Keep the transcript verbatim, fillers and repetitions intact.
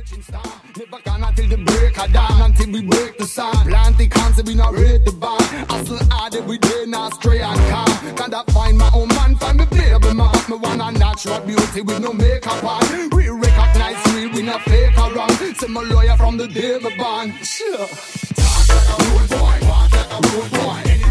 searching star. Never gonna till the break of dawn, until we break the sun. Plant the concept, we not rate the bar. Hustle hard every day, not stray and calm. Gotta find my own man, find me baby man. Me want a natural beauty with no makeup on. We recognize real, we not fake or wrong. Say my lawyer from the day me born. Sure. Talk like a rude boy, walk like a rude boy.